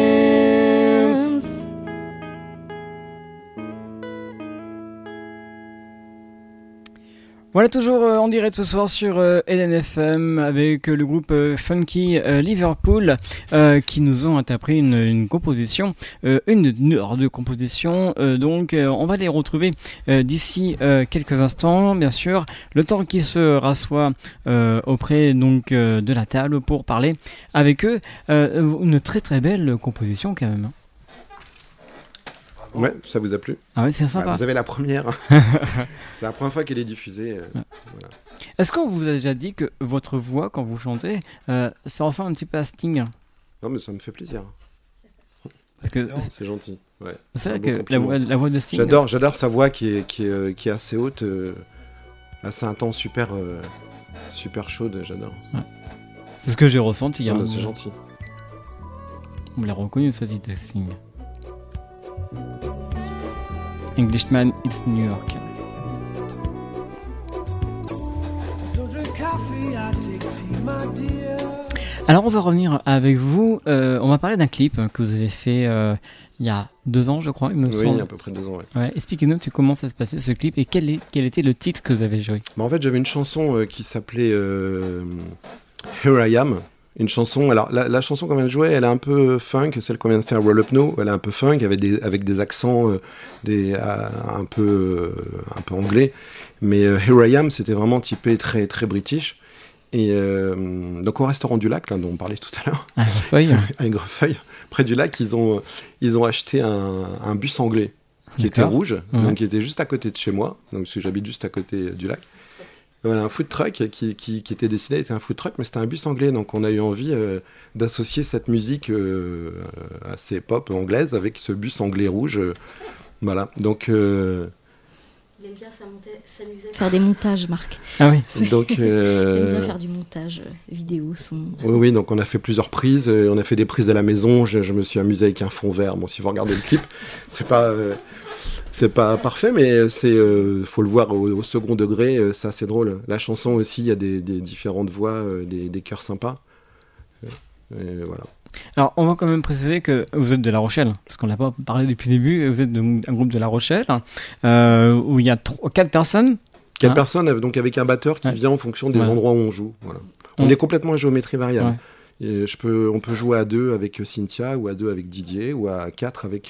Voilà, toujours en direct ce soir sur LNFM avec le groupe Funky Liverpool qui nous ont interprété une composition, une heure de composition. Donc on va les retrouver d'ici quelques instants, bien sûr, le temps qu'ils se rassoient auprès donc de la table pour parler avec eux. Une très très belle composition quand même. Ouais, ça vous a plu? Ah ouais, c'est sympa. Vous avez la première. C'est la première fois qu'elle est diffusée. Ouais. Voilà. Est-ce qu'on vous a déjà dit que votre voix, quand vous chantez, ça ressemble un petit peu à Sting? Non, mais ça me fait plaisir. Parce que c'est gentil. Ouais. C'est vrai que la voix de Sting... J'adore sa voix qui est assez haute, assez intense, super chaude, j'adore. Ouais. C'est ce que j'ai ressenti hier. C'est gentil. On l'a reconnu, ce titre de Sting. Englishman, it's New York. Alors on va revenir avec vous, on va parler d'un clip que vous avez fait il y a 2 ans je crois, il me semble. Oui, à peu près 2 ans, ouais. Expliquez-nous comment ça se passait ce clip et quel était le titre que vous avez joué. En fait j'avais une chanson qui s'appelait Here I Am. Une chanson, alors la chanson qu'on vient de jouer, elle est un peu funk, celle qu'on vient de faire, Roll Up Now, elle est un peu funk, avec des accents un peu anglais, mais Here I Am, c'était vraiment typé très, très british. Et donc au restaurant du lac, là, dont on parlait tout à l'heure, à Greffeuil, près du lac, ils ont acheté un bus anglais qui était rouge, donc qui était juste à côté de chez moi, donc parce que j'habite juste à côté du lac. Voilà, un food truck qui était dessiné, était un food truck, mais c'était un bus anglais. Donc on a eu envie d'associer cette musique assez pop anglaise avec ce bus anglais rouge. Voilà, donc... Il aime bien s'amuser à faire des montages, Marc. Ah oui. Donc, il aime bien faire du montage vidéo, son... Oui, donc on a fait plusieurs prises. On a fait des prises à la maison. Je me suis amusé avec un fond vert. Bon, si vous regardez le clip, c'est pas parfait, mais faut le voir au second degré. C'est assez drôle. La chanson aussi, il y a des différentes voix, des chœurs sympas. Et voilà. Alors, on va quand même préciser que vous êtes de La Rochelle, parce qu'on n'a pas parlé depuis le début. Vous êtes un groupe de La Rochelle, où il y a 4 personnes. 4 personnes, donc avec un batteur qui vient en fonction des endroits où on joue. Voilà. On est complètement à géométrie variable. Ouais. Et on peut jouer à 2 avec Cynthia, ou à 2 avec Didier, ou à 4 avec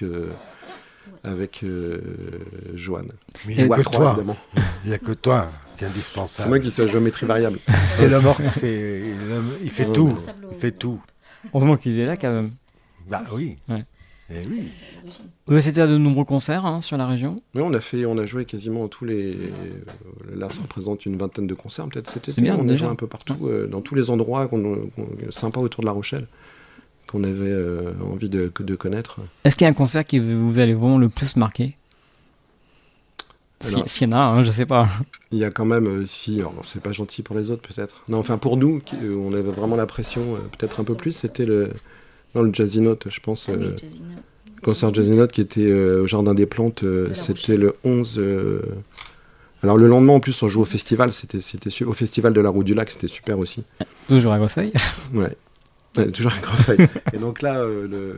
Joanne. Mais il n'y a que toi, évidemment. Il n'y a que toi qui est indispensable. C'est moi qui suis à géométrie variable. C'est l'homme, il fait tout. Il fait tout. Heureusement qu'il est là quand même. Bah oui. Ouais. Et oui. Vous avez fait de nombreux concerts sur la région ? Oui, on a joué quasiment tous les... Là, ça représente une vingtaine de concerts peut-être cet été. C'est bien, on a déjà. joué un peu partout, dans tous les endroits sympas autour de La Rochelle, qu'on avait envie de connaître. Est-ce qu'il y a un concert qui vous allez vraiment le plus marquer ? S'il y en a, je sais pas. Il y a quand même, alors, c'est pas gentil pour les autres peut-être. Non, enfin pour nous, on avait vraiment la pression, peut-être un peu plus, c'était le Jazzy Note, je pense. Oui, le concert Jazzy Note qui était au Jardin des Plantes, c'était le 11... Alors le lendemain en plus on joue au festival, c'était au festival de la Roue du Lac, c'était super aussi. Toujours à Greffeuil. Ouais, toujours à Greffeuil. Et donc là,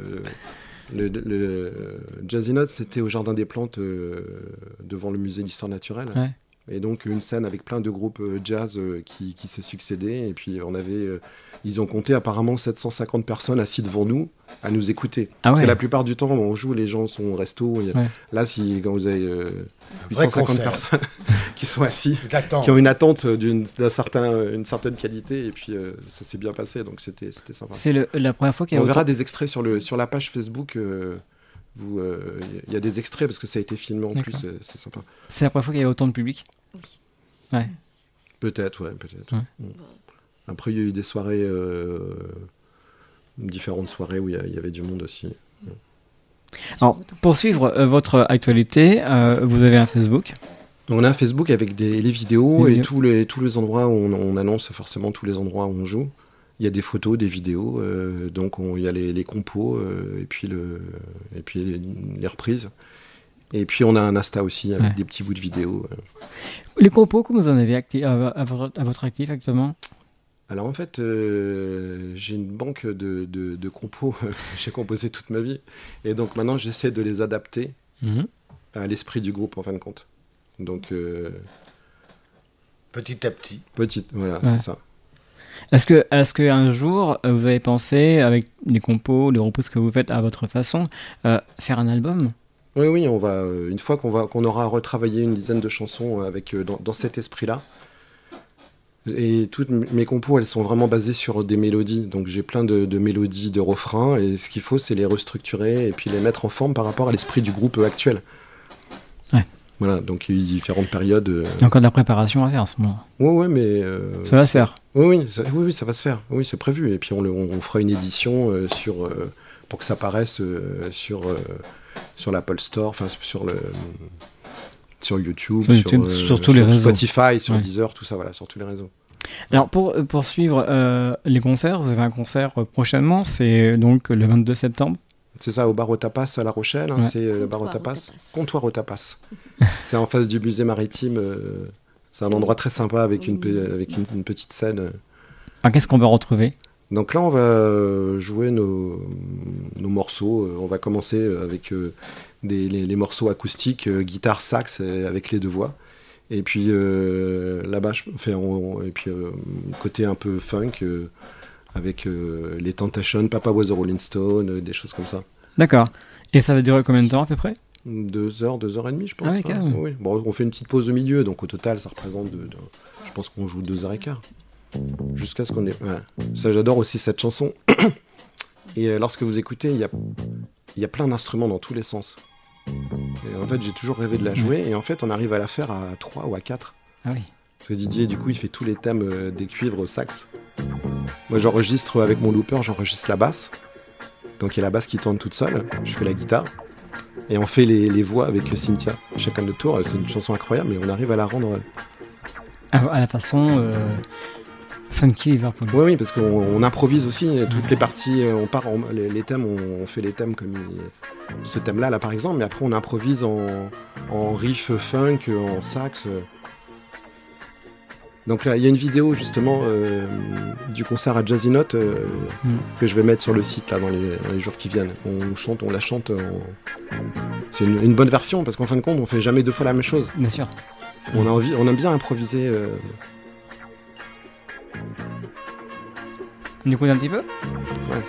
le Jazzy Note, c'était au Jardin des Plantes, devant le musée d'histoire naturelle. Ouais. Et donc une scène avec plein de groupes jazz qui se succédaient. Et puis ils ont compté apparemment 750 personnes assises devant nous à nous écouter. Ah ouais. Parce que la plupart du temps, on joue, les gens sont au resto. Ouais. Là, quand vous avez 850 personnes qui sont assis, J'attends. qui ont une attente une certaine qualité, et puis ça s'est bien passé, donc c'était sympa. C'est la première fois qu'il y a On verra des extraits sur la page Facebook. Il y a des extraits parce que ça a été filmé en plus, c'est sympa. C'est la première fois qu'il y a autant de public ? Oui. Ouais. Peut-être. Ouais. Après, il y a eu des soirées, différentes soirées où il y avait du monde aussi. Alors, pour suivre votre actualité, vous avez un Facebook ? On a un Facebook avec les vidéos et tous les endroits où on annonce forcément tous les endroits où on joue. Il y a des photos, des vidéos, donc il y a les compos et puis les reprises. Et puis on a un Insta aussi avec des petits bouts de vidéos. Les compos, comment vous en avez à votre actif actuellement ? Alors en fait, j'ai une banque de compos que j'ai composé toute ma vie. Et donc maintenant, j'essaie de les adapter à l'esprit du groupe en fin de compte. Donc petit à petit. Voilà, c'est ça. Est-ce que un jour, vous avez pensé, avec les compos, les reprises que vous faites à votre façon, faire un album ? Oui, on va, une fois qu'on aura retravaillé une dizaine de chansons dans cet esprit-là. Et toutes mes compos, elles sont vraiment basées sur des mélodies. Donc j'ai plein de mélodies, de refrains, et ce qu'il faut, c'est les restructurer et puis les mettre en forme par rapport à l'esprit du groupe actuel. Ouais. Voilà, donc il y a eu différentes périodes. Il y a encore de la préparation à faire à ce moment. Ouais, mais... ça va se faire. Oui, ça va se faire. Oui, c'est prévu. Et puis on fera une édition pour que ça paraisse sur l'Apple Store, enfin sur YouTube, sur tous les réseaux. Spotify, sur Deezer, tout ça, voilà, sur tous les réseaux. Alors pour suivre les concerts, vous avez un concert prochainement, c'est donc le 22 septembre. C'est ça, au bar au tapas à La Rochelle, c'est le bar au tapas, comptoir au tapas. C'est en face du musée maritime, c'est un endroit très sympa avec une petite scène. Alors qu'est-ce qu'on va retrouver ? Donc là, on va jouer nos morceaux. On va commencer avec les morceaux acoustiques, guitare, sax, avec les deux voix. Et puis là-bas, côté un peu funk, avec les Temptations, Papa Was a Rolling Stone, des choses comme ça. D'accord. Et ça va durer combien de temps à peu près ? 2 heures et demie, je pense. Ah oui, quand même. Oui. Bon, on fait une petite pause au milieu, donc au total, ça représente je pense qu'on joue 2h15. Jusqu'à ce qu'on ait... Ouais. Ça, j'adore aussi cette chanson. Et lorsque vous écoutez, il y a plein d'instruments dans tous les sens. Et en fait, j'ai toujours rêvé de la jouer. Et en fait, on arrive à la faire à 3 ou à 4. Ah oui. Parce que Didier, du coup, il fait tous les thèmes des cuivres au sax. Moi, j'enregistre avec mon looper, j'enregistre la basse. Donc il y a la basse qui tourne toute seule, je fais la guitare. Et on fait les voix avec Cynthia, chacun de tour. C'est une chanson incroyable, mais on arrive à la rendre... À la façon funky Liverpool. Oui, parce qu'on improvise aussi toutes les parties. On part les thèmes, on fait les thèmes comme ce thème-là, là par exemple, mais après on improvise en riff funk, en sax. Donc là, il y a une vidéo justement du concert à Jazzy Note que je vais mettre sur le site là dans les jours qui viennent. On la chante. C'est une bonne version parce qu'en fin de compte, on fait jamais deux fois la même chose. Bien sûr. On aime bien improviser. On écoute un petit peu ? Ouais.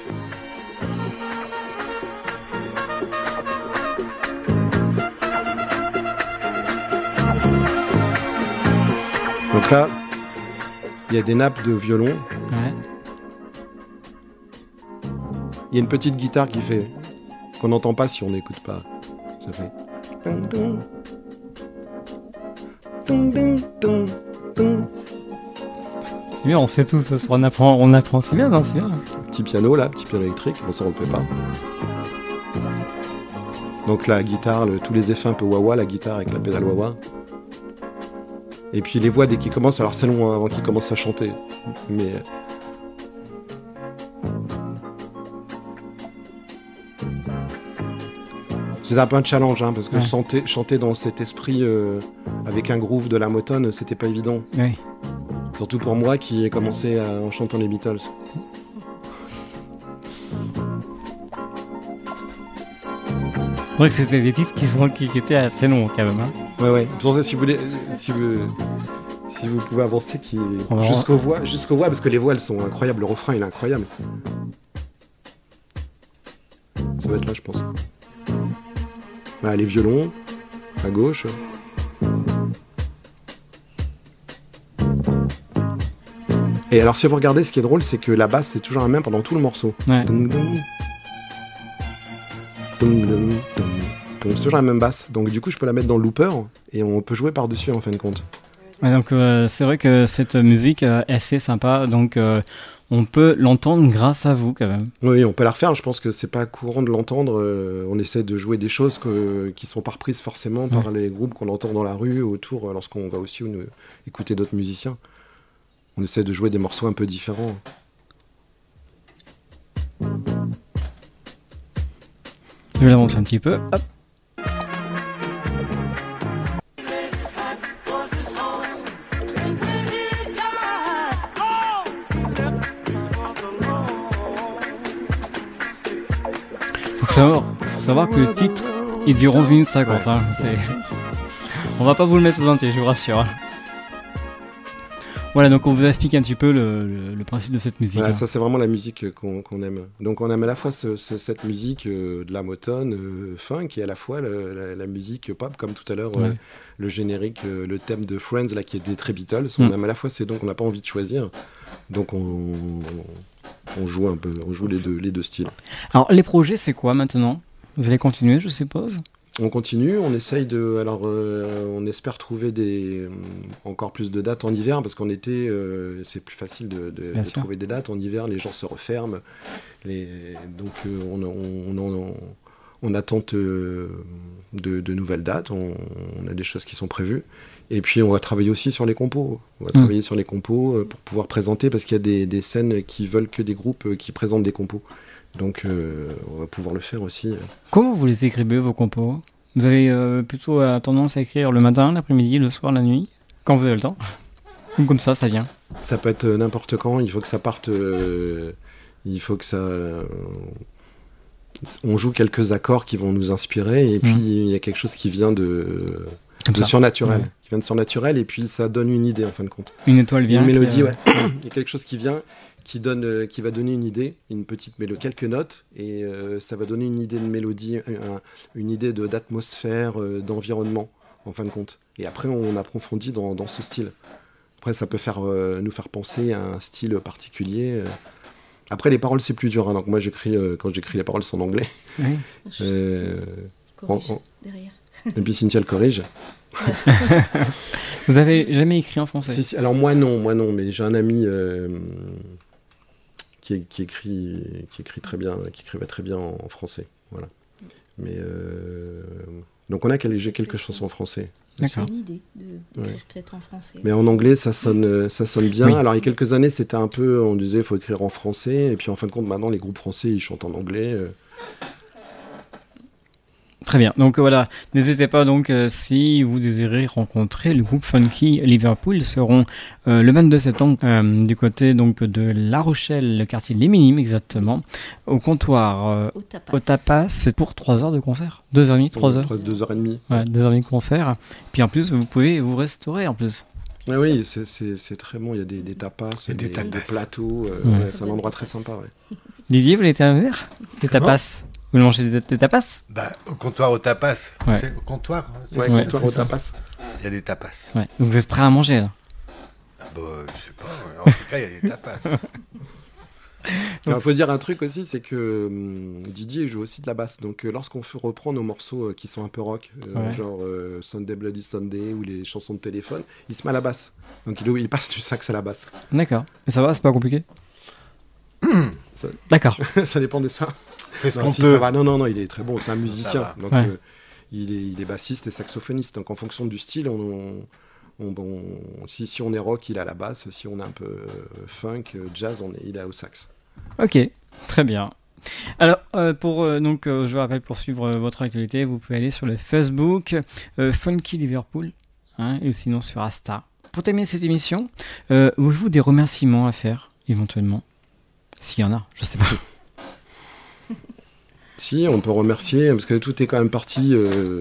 Donc là, il y a des nappes de violon. Ouais. Il y a une petite guitare qu'on n'entend pas si on n'écoute pas. Ça fait. C'est bien, on sait tout ce soir, on apprend. C'est bien, non, c'est bien. Petit piano là, petit piano électrique, bon ça on le fait pas. Donc la guitare, tous les effets un peu wah-wah, la guitare avec la pédale wah-wah. Et puis les voix dès qu'ils commencent, alors c'est long avant qu'ils commencent à chanter, mais... C'est un peu un challenge, hein, parce que chanter dans cet esprit avec un groove de la Motown, c'était pas évident. Oui. Surtout pour moi qui ai commencé en chantant les Beatles. C'est vrai que c'était des titres qui étaient assez longs quand même. Hein. Ouais. C'est pour ça, si vous pouvez avancer jusqu'aux voix, parce que les voix elles sont incroyables, le refrain il est incroyable. Ça va être là, je pense. Voilà, les violons, à gauche. Et alors si vous regardez, ce qui est drôle, c'est que la basse c'est toujours la même pendant tout le morceau. Ouais. C'est toujours la même basse. Donc du coup je peux la mettre dans le looper et on peut jouer par-dessus en fin de compte. Ouais, donc c'est vrai que cette musique est assez sympa, donc on peut l'entendre grâce à vous quand même. Oui, on peut la refaire, je pense que c'est pas courant de l'entendre. On essaie de jouer des choses qui sont pas reprises forcément par les groupes qu'on entend dans la rue, autour, lorsqu'on va aussi écouter d'autres musiciens. On essaie de jouer des morceaux un peu différents. Je vais l'avancer un petit peu. Hop. Faut savoir que le titre, il dure 11 minutes 50. Hein. On va pas vous le mettre tout entier, je vous rassure. Voilà, donc on vous a expliqué un petit peu le principe de cette musique. Ouais, ça c'est vraiment la musique qu'on aime. Donc on aime à la fois cette musique de la Motown, funk, et à la fois la musique pop, comme tout à l'heure, le générique, le thème de Friends là, qui était très Beatles. On aime à la fois, donc on n'a pas envie de choisir. Donc on joue un peu, les deux styles. Alors les projets c'est quoi maintenant ? Vous allez continuer, je suppose ? On continue, on essaye on espère trouver encore plus de dates en hiver, parce qu'en été, c'est plus facile de trouver des dates. En hiver, les gens se referment. Donc, on attend de nouvelles dates. On a des choses qui sont prévues. Et puis, on va travailler aussi sur les compos. On va travailler sur les compos pour pouvoir présenter, parce qu'il y a des scènes qui veulent que des groupes qui présentent des compos. Donc on va pouvoir le faire aussi. Comment vous les écrivez, vos compos ? Vous avez plutôt tendance à écrire le matin, l'après-midi, le soir, la nuit ? Quand vous avez le temps ? Ou comme ça vient ? Ça peut être n'importe quand, il faut que ça parte... il faut que ça... on joue quelques accords qui vont nous inspirer, et puis il y a quelque chose qui vient de surnaturel. Qui vient de surnaturel, et puis ça donne une idée en fin de compte. Une étoile vient. Une mélodie, ouais. Il y a quelque chose qui vient... qui va donner une idée, une petite mélodie, quelques notes, et ça va donner une idée de mélodie, une idée d'atmosphère, d'environnement, en fin de compte. Et après, on approfondit dans ce style. Après, ça peut nous faire penser à un style particulier. Après, les paroles, c'est plus dur. Hein. Donc moi, quand j'écris les paroles, c'est en anglais. Oui. Corrige derrière. Et puis Cynthia le corrige. Vous avez jamais écrit en français? Si, alors moi non, mais j'ai un ami qui écrit très bien, qui écrivait très bien en français, voilà. Mais donc j'ai quelques chansons en français. C'est une idée d'écrire peut-être en français. Mais en anglais, ça sonne bien. Oui. Alors il y a quelques années, c'était un peu, on disait, il faut écrire en français, et puis en fin de compte, maintenant les groupes français, ils chantent en anglais. Très bien, donc voilà, n'hésitez pas donc si vous désirez rencontrer le groupe Funky Liverpool, ils seront le 22 septembre du côté donc de La Rochelle, le quartier Les Minimes exactement, au comptoir au tapas, c'est pour 3 heures de concert, 2h30, 3h 2h30. Ouais, 2h30 de concert, puis en plus vous pouvez vous restaurer en plus. Ah oui, c'est très bon, il y a des tapas, des plateaux, c'est un endroit très sympa. Ouais. Didier, vous voulez intervenir? Des tapas? Vous mangez des tapas? Au comptoir au tapas. Ouais. Au comptoir. Ouais, comptoir au tapas. Il y a des tapas. Ouais. Donc vous êtes prêts à manger là? Je sais pas. En tout cas, il y a des tapas. Il faut dire un truc aussi, c'est que Didier joue aussi de la basse. Donc lorsqu'on reprend nos morceaux qui sont un peu rock, genre Sunday Bloody Sunday ou les chansons de téléphone, il se met à la basse. Donc il passe du sax à la basse. D'accord. Et ça va, c'est pas compliqué? D'accord. Ça dépend de ça. Fais ce qu'on peut. Ça va. Non, il est très bon, c'est un musicien. Donc il est bassiste et saxophoniste. Donc en fonction du style, si on est rock, il est à la basse. Si on est un peu funk, jazz, il est au sax. Ok, très bien. Alors, je vous rappelle, pour suivre votre actualité, vous pouvez aller sur le Facebook Funky Liverpool, et sinon sur Insta. Pour terminer cette émission, avez-vous des remerciements à faire, éventuellement? S'il y en a, je sais pas. Si, on peut remercier, parce que tout est quand même parti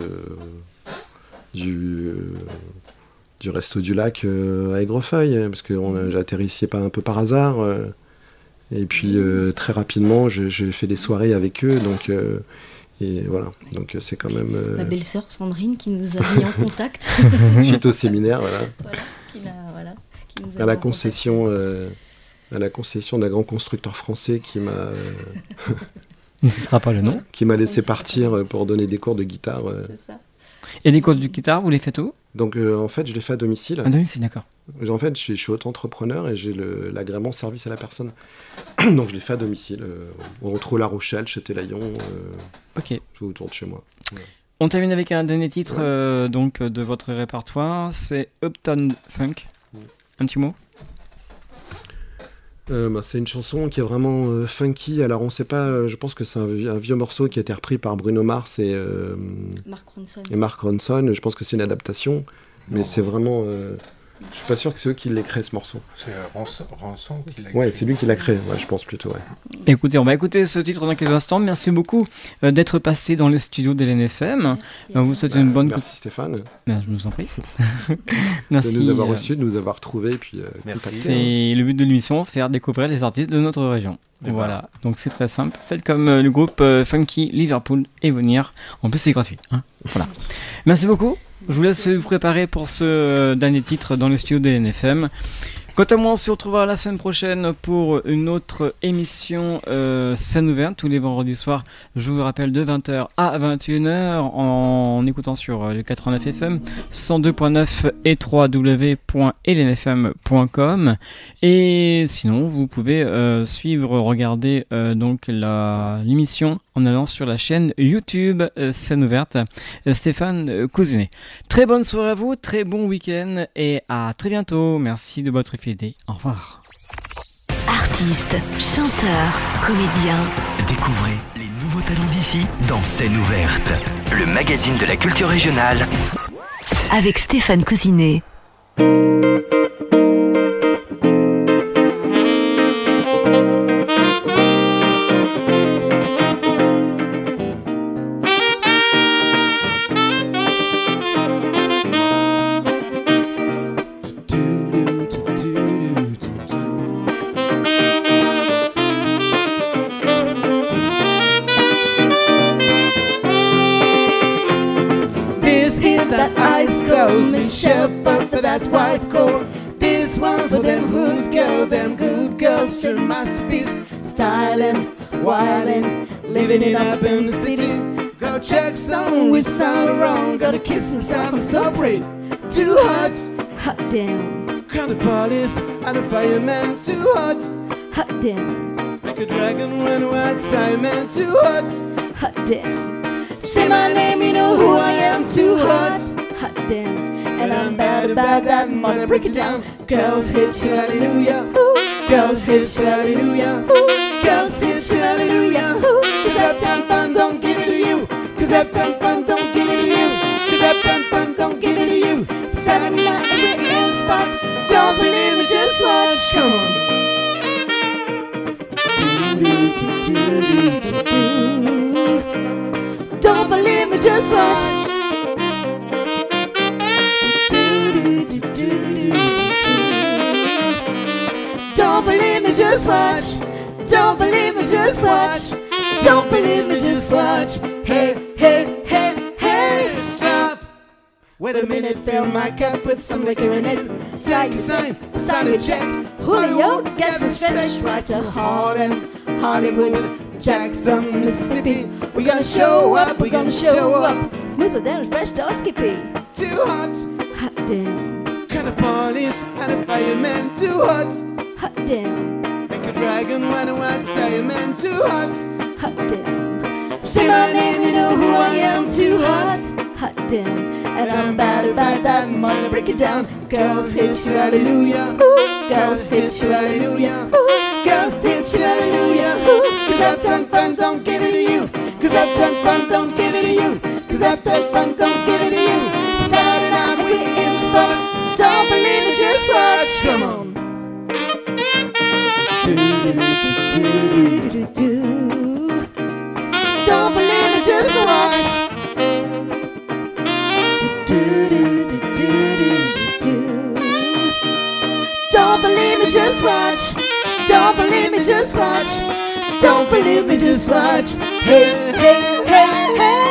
du Resto du Lac à Aigrefeuille, parce que j'ai atterri ici un peu par hasard. Et puis très rapidement, j'ai fait des soirées avec eux, donc et voilà. Donc c'est quand même ma belle-sœur Sandrine qui nous a mis en contact suite au séminaire, qui nous a à la concession d'un grand constructeur français qui m'a ne citera pas le nom, qui m'a laissé partir pour donner des cours de guitare. C'est ça. Et les cours de guitare, vous les faites où? Donc en fait, je les fais à domicile. À domicile, d'accord. En fait, je suis auto-entrepreneur et j'ai l'agrément service à la personne. Donc je les fais à domicile. On retrouve La Rochelle, Châtelaillon, tout autour de chez moi. Ouais. On termine avec un dernier titre donc de votre répertoire, c'est Uptown Funk. Un petit mot? C'est une chanson qui est vraiment funky. Alors on sait pas, je pense que c'est un vieux morceau qui a été repris par Bruno Mars et Mark Ronson. Je pense que c'est une adaptation, mais c'est vraiment... je suis pas sûr que c'est eux qui l'aient créé ce morceau. C'est Ranson qui l'a créé. Ouais, c'est lui qui l'a créé, je pense plutôt. Ouais. Écoutez, on va écouter ce titre dans quelques instants. Merci beaucoup d'être passé dans le studio de l'NFM. Vous souhaitez une bonne... Merci Stéphane. Ben, je vous en prie. Merci de nous avoir reçus, de nous avoir retrouvés. Puis, c'est le but de l'émission, faire découvrir les artistes de notre région. Voilà, donc c'est très simple. Faites comme le groupe Funky Liverpool et venir. En plus, c'est gratuit. Voilà. Merci beaucoup. Je vous laisse vous préparer pour ce dernier titre dans le studio de l'NFM. Quant à moi, on se retrouvera la semaine prochaine pour une autre émission scène ouverte tous les vendredis soirs. Je vous rappelle de 20h à 21h en écoutant sur le 89 FM, 102.9 et www.lnfm.com. Et sinon, vous pouvez regarder donc l'émission en allant sur la chaîne YouTube scène ouverte Stéphane Cousinet. Très bonne soirée à vous, très bon week-end et à très bientôt. Merci de votre fidélité. Au revoir. Artistes, chanteurs, comédiens. Découvrez les nouveaux talents d'ici dans Scène ouverte, le magazine de la culture régionale. Avec Stéphane Cousinet. That white coat, this one for them good girls, true masterpiece, styling, wilding, living it up in the city. Girl, no Jackson, we sound wrong. Got a kiss inside, I'm so free. Too hot, hot damn. Call the police and the fireman. Too hot, hot damn. Like a dragon when white Simon. Too hot, hot damn. Say my name, you know who I am. Too hot, hot damn. And I'm bad about that money. Break it down. Girls hit you, hallelujah. Girls hit you, hallelujah. Girls hit you, hallelujah. Cause Uptown Fun don't give it to you. Cause Uptown Fun don't give it to you. Cause Uptown Fun don't give it to you. Saturday night and we're in the spot. Don't believe me, just watch. Come on. Don't believe me, just watch. Don't believe me, just watch. Don't believe me, just watch. Don't believe me, just watch. Hey, hey, hey, hey, stop. Wait a minute, fill my cup with some liquor in it. Take a sign a check. Julio gets us fresh right to Harlem, Hollywood, Jackson, Mississippi. We gonna show up, we gonna show up. Smoother than a fresh dog skippy. Too hot, hot damn. Call the police and the fireman. Too hot, hot damn. Like a dragon when a white Simon. Too hot, hot damn. Say my name, you know who I am. Too hot, hot damn. And I'm bad about that money. Break it down. Girls hit you, hallelujah. Girls hit you, hallelujah. Girls hit you, hallelujah. Cause Uptown Fun don't give it to you. Cause Uptown Fun don't give it to you. Cause Uptown Fun don't give it to you. Saturday night we're in the spot. Don't believe me, just watch. Come on. Don't believe me, just watch. Don't believe me, just watch. Don't believe me, just watch. Don't believe me, just watch. Hey, hey, hey, hey.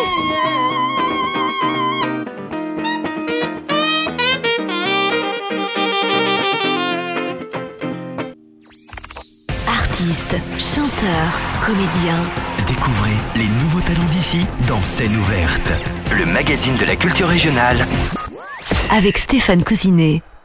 Artistes, chanteurs, comédiens. Découvrez les nouveaux talents d'ici dans Scène ouverte, le magazine de la culture régionale. Avec Stéphane Cousinet.